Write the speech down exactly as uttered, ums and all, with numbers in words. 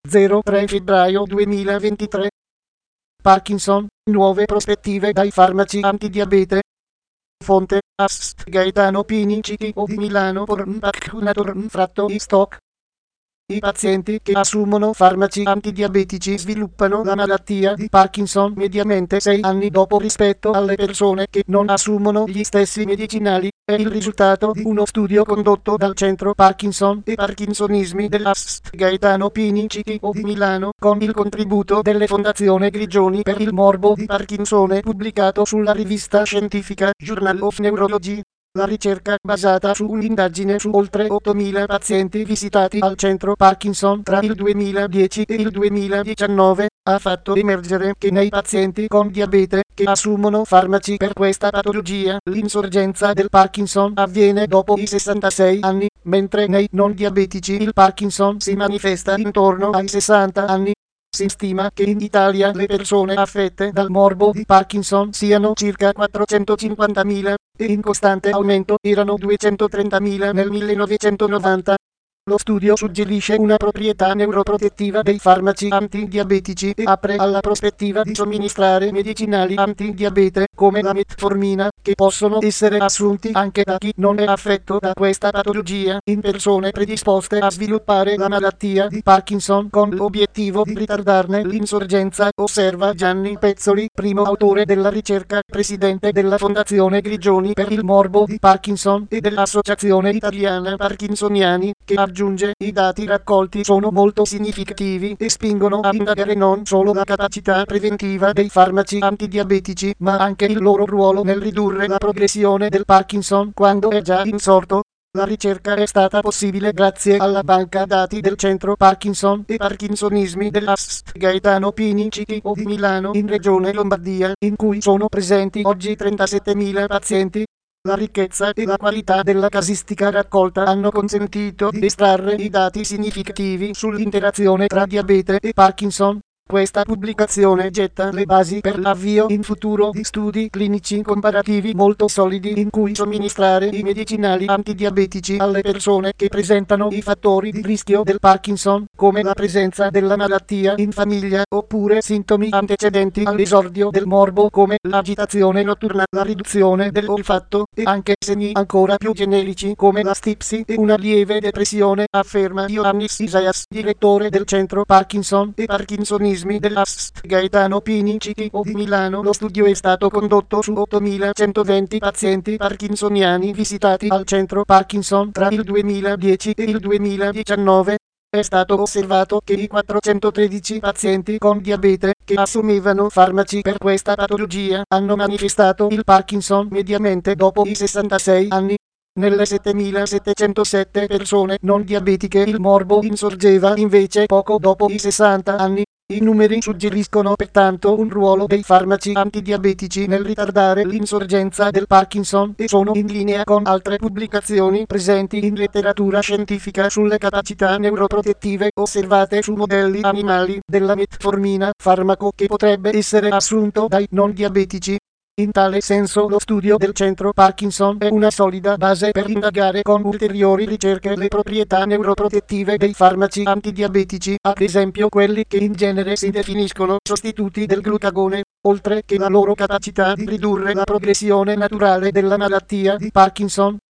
zero tre febbraio duemilaventitré. Parkinson, nuove prospettive dai farmaci antidiabete. Fonte, A S T Gaetano Pini C T O di Milano Pornpacunator fratto i stock. I pazienti che assumono farmaci antidiabetici sviluppano la malattia di Parkinson mediamente sei anni dopo rispetto alle persone che non assumono gli stessi medicinali. È il risultato di uno studio condotto dal Centro Parkinson e Parkinsonismi dell'A S T Gaetano Pini C T O di Milano con il contributo delle Fondazione Grigioni per il morbo di Parkinson pubblicato sulla rivista scientifica Journal of Neurology. La ricerca, basata su un'indagine su oltre ottomila pazienti visitati al centro Parkinson tra il duemiladieci e il duemiladiciannove, ha fatto emergere che nei pazienti con diabete, che assumono farmaci per questa patologia, l'insorgenza del Parkinson avviene dopo i sessantasei anni, mentre nei non diabetici il Parkinson si manifesta intorno ai sessanta anni. Si stima che in Italia le persone affette dal morbo di Parkinson siano circa quattrocentocinquantamila, e in costante aumento erano duecentotrentamila nel millenovecentonovanta. Lo studio suggerisce una proprietà neuroprotettiva dei farmaci antidiabetici e apre alla prospettiva di somministrare medicinali antidiabete, come la metformina, che possono essere assunti anche da chi non è affetto da questa patologia, in persone predisposte a sviluppare la malattia di Parkinson con l'obiettivo di ritardarne l'insorgenza, osserva Gianni Pezzoli, primo autore della ricerca, presidente della Fondazione Grigioni per il morbo di Parkinson e dell'Associazione Italiana Parkinsoniani, che aggiunge: i dati raccolti sono molto significativi e spingono a indagare non solo la capacità preventiva dei farmaci antidiabetici, ma anche il loro ruolo nel ridurre la progressione del Parkinson quando è già insorto. La ricerca è stata possibile grazie alla banca dati del Centro Parkinson e Parkinsonismi dell'A S T Gaetano Pini C T O di Milano in Regione Lombardia, in cui sono presenti oggi trentasettemila pazienti. La ricchezza e la qualità della casistica raccolta hanno consentito di estrarre i dati significativi sull'interazione tra diabete e Parkinson. Questa pubblicazione getta le basi per l'avvio in futuro di studi clinici comparativi molto solidi in cui somministrare i medicinali antidiabetici alle persone che presentano i fattori di rischio del Parkinson, come la presenza della malattia in famiglia, oppure sintomi antecedenti all'esordio del morbo come l'agitazione notturna, la riduzione dell'olfatto, e anche segni ancora più generici come la stipsi e una lieve depressione, afferma Ioannis Isaias, direttore del Centro Parkinson e Parkinsonismi dell'A S T Gaetano Pini C T O di Milano. Lo studio è stato condotto su ottomilacentoventi pazienti parkinsoniani visitati al centro Parkinson tra il duemiladieci e il duemiladiciannove. È stato osservato che i quattrocentotredici pazienti con diabete, che assumevano farmaci per questa patologia, hanno manifestato il Parkinson mediamente dopo i sessantasei anni. Nelle settemilasettecentosette persone non diabetiche il morbo insorgeva invece poco dopo i sessanta anni. I numeri suggeriscono pertanto un ruolo dei farmaci antidiabetici nel ritardare l'insorgenza del Parkinson e sono in linea con altre pubblicazioni presenti in letteratura scientifica sulle capacità neuroprotettive osservate su modelli animali della metformina, farmaco che potrebbe essere assunto dai non diabetici. In tale senso lo studio del Centro Parkinson è una solida base per indagare con ulteriori ricerche le proprietà neuroprotettive dei farmaci antidiabetici, ad esempio quelli che in genere si definiscono sostituti del glucagone, oltre che la loro capacità di ridurre la progressione naturale della malattia di Parkinson.